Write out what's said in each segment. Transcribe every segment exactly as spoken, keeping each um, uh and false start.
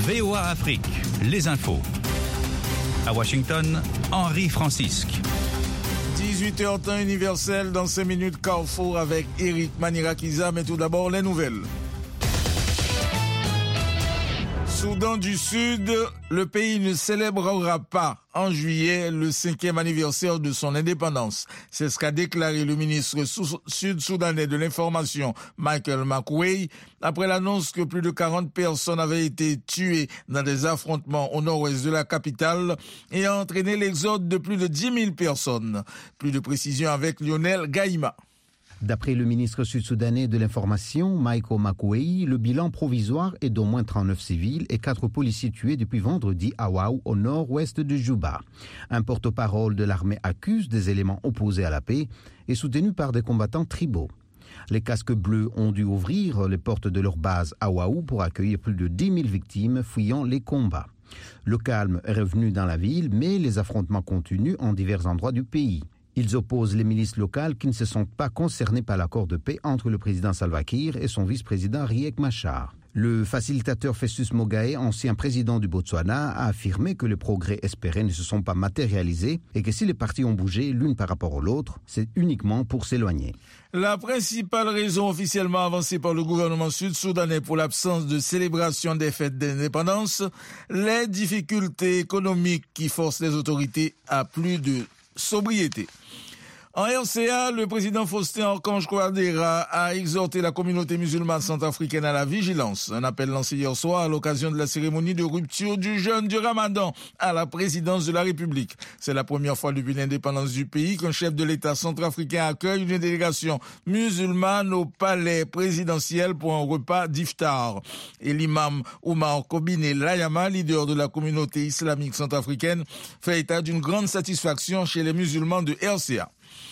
V O A Afrique, les infos. À Washington, Henri Francisque. dix-huit heures temps universel dans cinq minutes Carrefour avec Eric Manirakiza, mais tout d'abord les nouvelles. Soudan du Sud, le pays ne célébrera pas en juillet le cinquième anniversaire de son indépendance. C'est ce qu'a déclaré le ministre sud-soudanais de l'information Michael Makuei après l'annonce que plus de quarante personnes avaient été tuées dans des affrontements au nord-ouest de la capitale et a entraîné l'exode de plus de dix mille personnes. Plus de précisions avec Lionel Gaïma. D'après le ministre sud-soudanais de l'information, Michael Makuei, le bilan provisoire est d'au moins trente-neuf civils et quatre policiers tués depuis vendredi à Wau, au nord-ouest de Juba. Un porte-parole de l'armée accuse des éléments opposés à la paix et soutenus par des combattants tribaux. Les casques bleus ont dû ouvrir les portes de leur base à Wau pour accueillir plus de dix mille victimes fuyant les combats. Le calme est revenu dans la ville, mais les affrontements continuent en divers endroits du pays. Ils opposent les milices locales qui ne se sont pas concernées par l'accord de paix entre le président Salva Kiir et son vice-président Riek Machar. Le facilitateur Festus Mogae, ancien président du Botswana, a affirmé que les progrès espérés ne se sont pas matérialisés et que si les parties ont bougé l'une par rapport à l'autre, c'est uniquement pour s'éloigner. La principale raison officiellement avancée par le gouvernement sud-soudanais pour l'absence de célébration des fêtes d'indépendance, les difficultés économiques qui forcent les autorités à plus de sobriété. En R C A, le président Faustin Archange Touadéra a exhorté la communauté musulmane centrafricaine à la vigilance. Un appel lancé hier soir à l'occasion de la cérémonie de rupture du jeûne du Ramadan à la présidence de la République. C'est la première fois depuis l'indépendance du pays qu'un chef de l'État centrafricain accueille une délégation musulmane au palais présidentiel pour un repas d'iftar. Et l'imam Oumar Kobine Layama, leader de la communauté islamique centrafricaine, fait état d'une grande satisfaction chez les musulmans de R C A.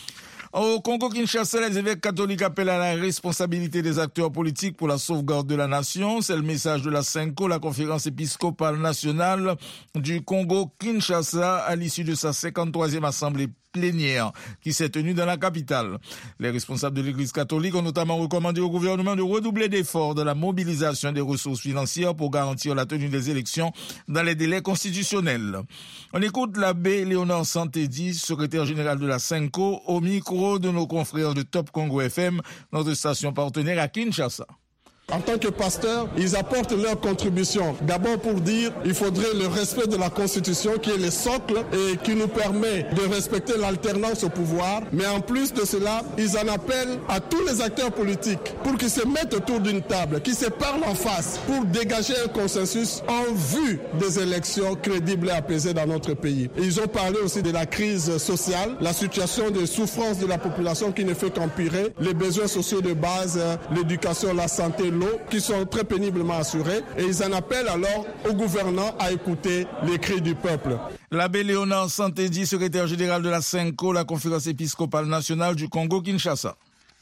Au Congo-Kinshasa, les évêques catholiques appellent à la responsabilité des acteurs politiques pour la sauvegarde de la nation. C'est le message de la CENCO, la conférence épiscopale nationale du Congo-Kinshasa, à l'issue de sa cinquante-troisième assemblée plénière qui s'est tenue dans la capitale. Les responsables de l'Église catholique ont notamment recommandé au gouvernement de redoubler d'efforts dans la mobilisation des ressources financières pour garantir la tenue des élections dans les délais constitutionnels. On écoute l'abbé Léonard Santédi, secrétaire général de la CENCO, au micro de nos confrères de Top Congo F M, notre station partenaire à Kinshasa. En tant que pasteurs, ils apportent leur contribution. D'abord pour dire qu'il faudrait le respect de la Constitution qui est le socle et qui nous permet de respecter l'alternance au pouvoir. Mais en plus de cela, ils en appellent à tous les acteurs politiques pour qu'ils se mettent autour d'une table, qu'ils se parlent en face pour dégager un consensus en vue des élections crédibles et apaisées dans notre pays. Et ils ont parlé aussi de la crise sociale, la situation de souffrance de la population qui ne fait qu'empirer, les besoins sociaux de base, l'éducation, la santé, qui sont très péniblement assurés, et ils en appellent alors au gouvernement à écouter les cris du peuple. L'abbé Léonard Santédi, secrétaire général de la CENCO, la conférence épiscopale nationale du Congo-Kinshasa.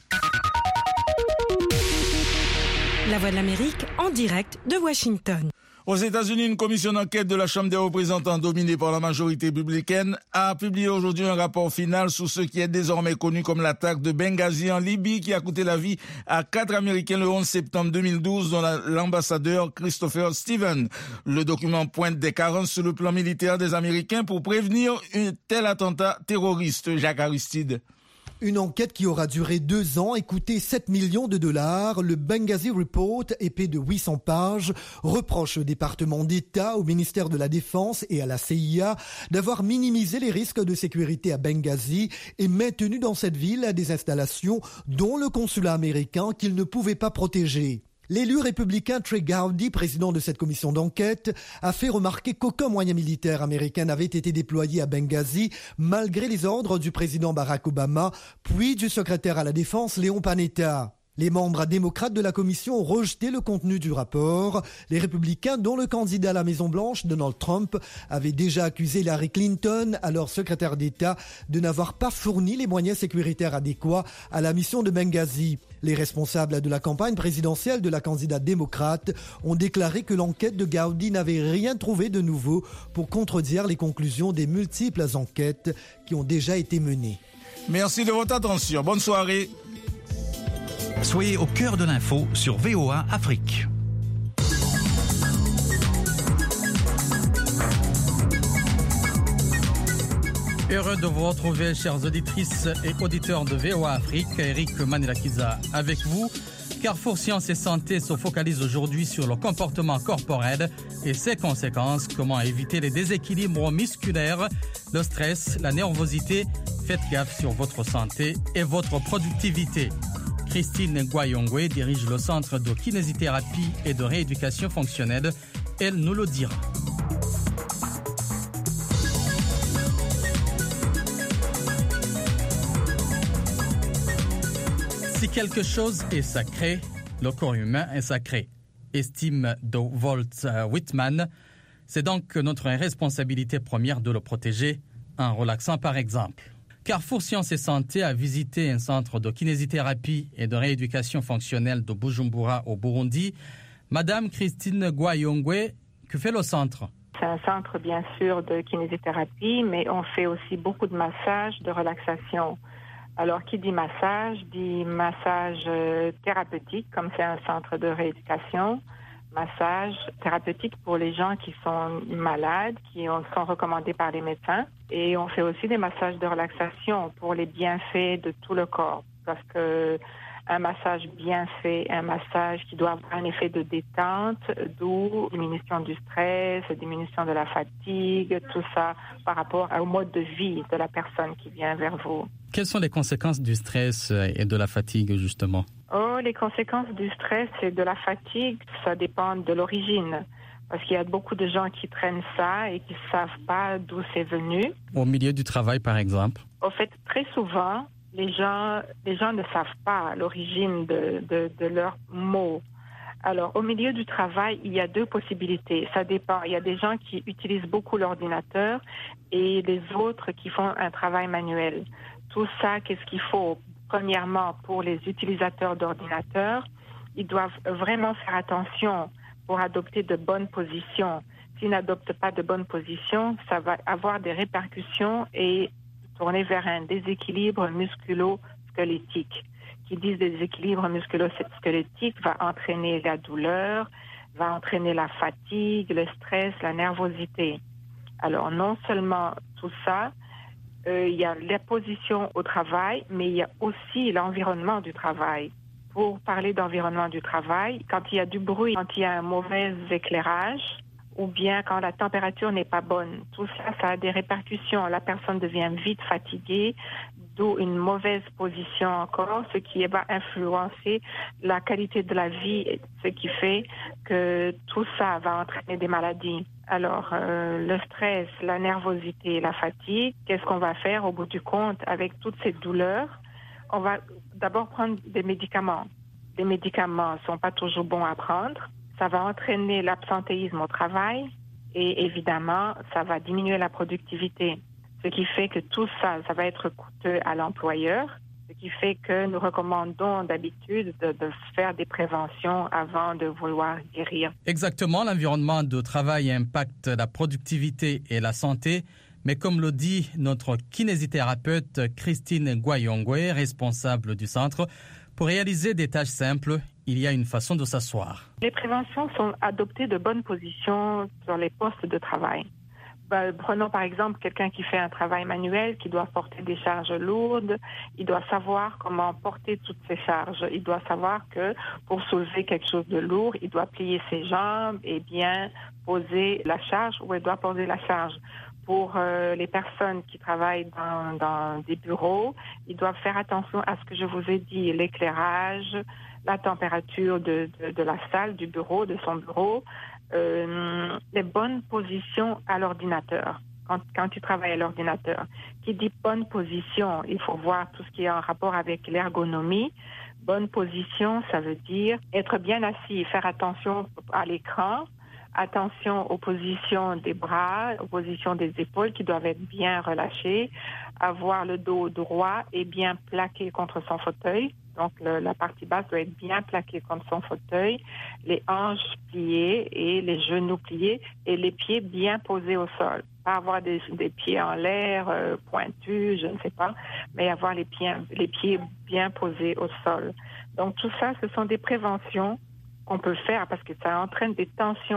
La Voix de l'Amérique en direct de Washington. Aux États-Unis, une commission d'enquête de la Chambre des représentants dominée par la majorité républicaine a publié aujourd'hui un rapport final sur ce qui est désormais connu comme l'attaque de Benghazi en Libye qui a coûté la vie à quatre Américains le onze septembre deux mille douze, dont l'ambassadeur Christopher Stevens. Le document pointe des carences sur le plan militaire des Américains pour prévenir un tel attentat terroriste. Jacques Aristide. Une enquête qui aura duré deux ans et coûté sept millions de dollars. Le Benghazi Report, épais de huit cents pages, reproche au département d'État, au ministère de la Défense et à la C I A d'avoir minimisé les risques de sécurité à Benghazi et maintenu dans cette ville des installations dont le consulat américain qu'ils ne pouvaient pas protéger. L'élu républicain Trey Gowdy, président de cette commission d'enquête, a fait remarquer qu'aucun moyen militaire américain n'avait été déployé à Benghazi malgré les ordres du président Barack Obama, puis du secrétaire à la Défense Léon Panetta. Les membres démocrates de la commission ont rejeté le contenu du rapport. Les républicains, dont le candidat à la Maison-Blanche, Donald Trump, avaient déjà accusé Hillary Clinton, alors secrétaire d'État, de n'avoir pas fourni les moyens sécuritaires adéquats à la mission de Benghazi. Les responsables de la campagne présidentielle de la candidate démocrate ont déclaré que l'enquête de Gowdy n'avait rien trouvé de nouveau pour contredire les conclusions des multiples enquêtes qui ont déjà été menées. Merci de votre attention. Bonne soirée. Soyez au cœur de l'info sur V O A Afrique. Heureux de vous retrouver, chères auditrices et auditeurs de V O A Afrique. Eric Manilakiza avec vous. Carrefour Sciences et Santé se focalise aujourd'hui sur le comportement corporel et ses conséquences. Comment éviter les déséquilibres musculaires, le stress, la nervosité. Faites gaffe sur votre santé et votre productivité. Christine Ngoayongwe dirige le centre de kinésithérapie et de rééducation fonctionnelle. Elle nous le dira. Si quelque chose est sacré, le corps humain est sacré. Estime de Walt Whitman. C'est donc notre responsabilité première de le protéger en relaxant par exemple. Carrefour Sciences et Santé a visité un centre de kinésithérapie et de rééducation fonctionnelle de Bujumbura au Burundi. Madame Christine Ngoayongwe, que fait le centre? C'est un centre bien sûr de kinésithérapie, mais on fait aussi beaucoup de massages, de relaxation. Alors, qui dit massage, dit massage euh, thérapeutique, comme c'est un centre de rééducation, massage thérapeutique pour les gens qui sont malades, qui ont, sont recommandés par les médecins. Et on fait aussi des massages de relaxation pour les bienfaits de tout le corps, parce que un massage bien fait, un massage qui doit avoir un effet de détente, d'où diminution du stress, diminution de la fatigue, tout ça par rapport au mode de vie de la personne qui vient vers vous. Quelles sont les conséquences du stress et de la fatigue, justement? Oh, les conséquences du stress et de la fatigue, ça dépend de l'origine. Parce qu'il y a beaucoup de gens qui traînent ça et qui ne savent pas d'où c'est venu. Au milieu du travail, par exemple? Au fait, très souvent, les gens, les gens ne savent pas l'origine de, de, de leurs maux. Alors, au milieu du travail, il y a deux possibilités. Ça dépend. Il y a des gens qui utilisent beaucoup l'ordinateur et les autres qui font un travail manuel. Tout ça, qu'est-ce qu'il faut? Premièrement, pour les utilisateurs d'ordinateur, ils doivent vraiment faire attention pour adopter de bonnes positions. S'ils n'adoptent pas de bonnes positions, ça va avoir des répercussions et tourner vers un déséquilibre musculo-squelettique. Qui dit déséquilibre musculo-squelettique va entraîner la douleur, va entraîner la fatigue, le stress, la nervosité. Alors, non seulement tout ça, euh, il y a la position au travail, mais il y a aussi l'environnement du travail. Pour parler d'environnement du travail, quand il y a du bruit, quand il y a un mauvais éclairage, ou bien quand la température n'est pas bonne. Tout ça, ça a des répercussions. La personne devient vite fatiguée, d'où une mauvaise position encore, ce qui va influencer la qualité de la vie, ce qui fait que tout ça va entraîner des maladies. Alors, euh, le stress, la nervosité, la fatigue, qu'est-ce qu'on va faire au bout du compte avec toutes ces douleurs? On va d'abord prendre des médicaments. Les médicaments ne sont pas toujours bons à prendre. Ça va entraîner l'absentéisme au travail et évidemment, ça va diminuer la productivité. Ce qui fait que tout ça, ça va être coûteux à l'employeur, ce qui fait que nous recommandons d'habitude de, de faire des préventions avant de vouloir guérir. Exactement, l'environnement de travail impacte la productivité et la santé, mais comme le dit notre kinésithérapeute Christine Ngoayongwe, responsable du centre, pour réaliser des tâches simples, il y a une façon de s'asseoir. Les préventions sont adopter de bonnes positions sur les postes de travail. Ben, prenons par exemple quelqu'un qui fait un travail manuel, qui doit porter des charges lourdes. Il doit savoir comment porter toutes ces charges. Il doit savoir que pour soulever quelque chose de lourd, il doit plier ses jambes et bien poser la charge où il doit poser la charge. Pour euh, les personnes qui travaillent dans, dans des bureaux, ils doivent faire attention à ce que je vous ai dit, l'éclairage, la température de, de, de la salle, du bureau, de son bureau, euh, les bonnes positions à l'ordinateur, quand, quand tu travailles à l'ordinateur. Qui dit bonne position, il faut voir tout ce qui est en rapport avec l'ergonomie. Bonne position, ça veut dire être bien assis, faire attention à l'écran, attention aux positions des bras, aux positions des épaules qui doivent être bien relâchées, avoir le dos droit et bien plaqué contre son fauteuil. Donc, le, la partie basse doit être bien plaquée contre son fauteuil, les hanches pliées et les genoux pliés et les pieds bien posés au sol. Pas avoir des, des pieds en l'air, euh, pointus, je ne sais pas, mais avoir les pieds, les pieds bien posés au sol. Donc, tout ça, ce sont des préventions qu'on peut faire parce que ça entraîne des tensions